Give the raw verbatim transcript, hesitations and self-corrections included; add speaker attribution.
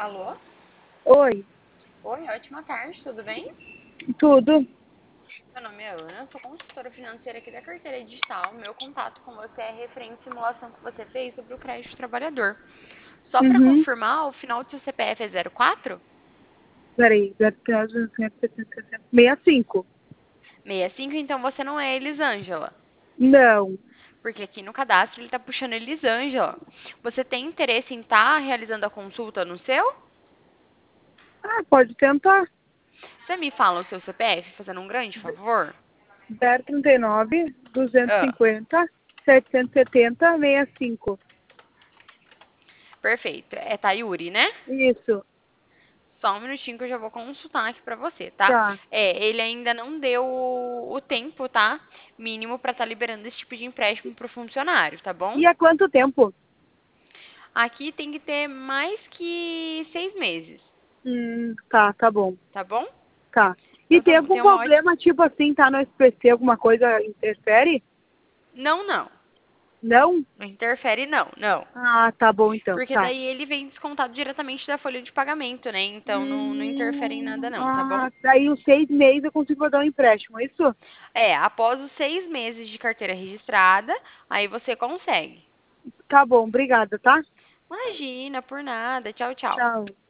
Speaker 1: Alô?
Speaker 2: Oi,
Speaker 1: Oi, ótima tarde, tudo bem?
Speaker 2: tudo?
Speaker 1: Meu nome é Ana, sou consultora financeira aqui da Carteira Digital. Meu contato com você é referente à simulação que você fez sobre o crédito trabalhador. Só para
Speaker 2: Uhum.
Speaker 1: confirmar, o final do seu C P F é zero quatro?
Speaker 2: Peraí, sessenta e cinco.
Speaker 1: sessenta e cinco, então você não é Elisângela.
Speaker 2: Não.
Speaker 1: Porque aqui no cadastro ele está puxando Elisângela. Você tem interesse em estar realizando a consulta no seu?
Speaker 2: Ah, pode tentar.
Speaker 1: Você me fala o seu C P F, fazendo um grande favor?
Speaker 2: zero trinta e nove, duzentos e
Speaker 1: Ah,
Speaker 2: cinquenta, setecentos e setenta, sessenta e cinco.
Speaker 1: perfeito. É Tayuri, né?
Speaker 2: Isso.
Speaker 1: Só um minutinho que eu já vou consultar aqui pra você, tá?
Speaker 2: Tá.
Speaker 1: É, ele ainda não deu o, o tempo, tá? Mínimo pra estar liberando esse tipo de empréstimo pro funcionário, tá bom?
Speaker 2: E há quanto tempo?
Speaker 1: Aqui tem que ter mais que seis meses,
Speaker 2: Hum, tá, tá bom.
Speaker 1: tá bom?
Speaker 2: Tá. E
Speaker 1: Então tá
Speaker 2: tem
Speaker 1: bom,
Speaker 2: algum
Speaker 1: tem uma ótima...
Speaker 2: problema, tipo assim, tá no S P C, alguma coisa interfere?
Speaker 1: Não, não.
Speaker 2: Não?
Speaker 1: Não interfere, não, não.
Speaker 2: Ah, tá bom então,
Speaker 1: Porque
Speaker 2: tá.
Speaker 1: daí ele vem descontado diretamente da folha de pagamento, né? Então não, não interfere em nada,
Speaker 2: Hum,
Speaker 1: não, tá bom?
Speaker 2: ah, daí os seis meses eu consigo dar um empréstimo, é isso?
Speaker 1: É, após os seis meses de carteira registrada, aí você consegue.
Speaker 2: Tá bom, obrigada, tá?
Speaker 1: Imagina, por nada. Tchau, tchau.
Speaker 2: Tchau.